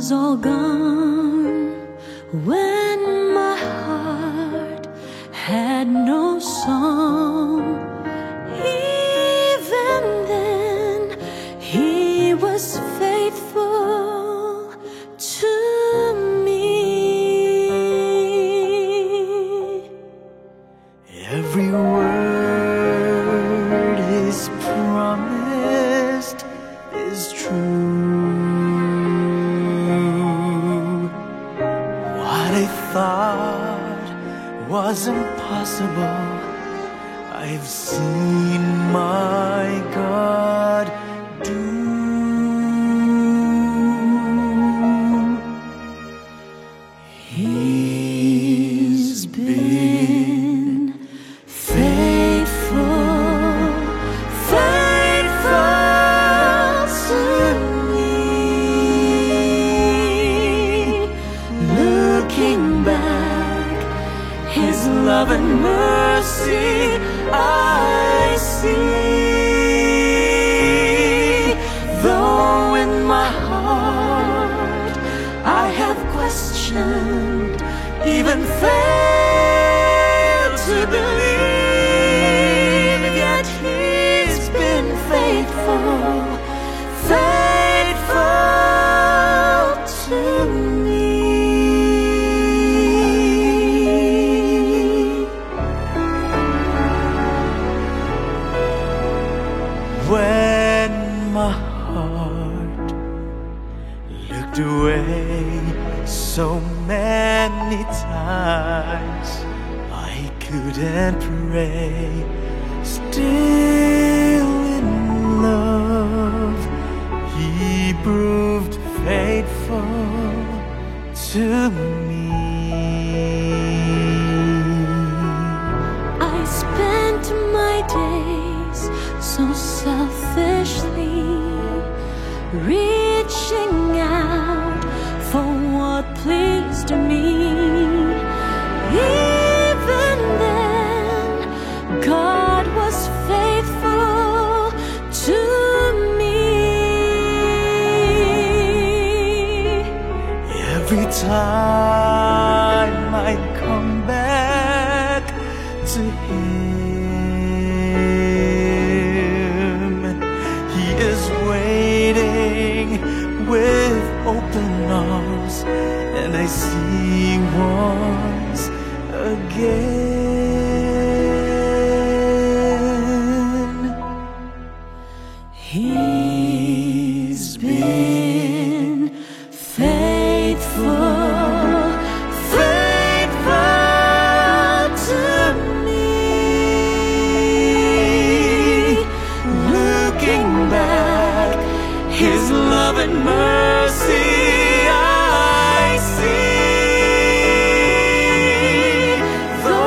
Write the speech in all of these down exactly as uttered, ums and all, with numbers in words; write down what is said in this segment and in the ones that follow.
was all gone, when my heart had no song, even then He was faithful to me. Every word His promised is true. What I thought was impossible, I've seen my God do. He's been faithful, faithful to me. Looking back, His love and mercy I see. Though in my heart I have questioned, even failed to believe, yet He's been faithful, faithful to me. When my heart looked away so many times, I couldn't pray. Still in love, He proved faithful to me. I spent my days so selfishly, reaching out for what pleased me. Even then, God was faithful to me. Every time I come back to Him, He is waiting with open arms, and I see once again. He's been faithful, faithful to me. Looking back, His love and mercy I see. Though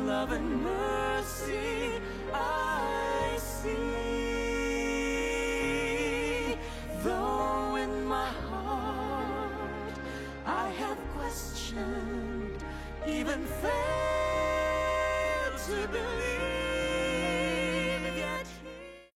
love and mercy I see. Though in my heart I have questioned, even failed to believe,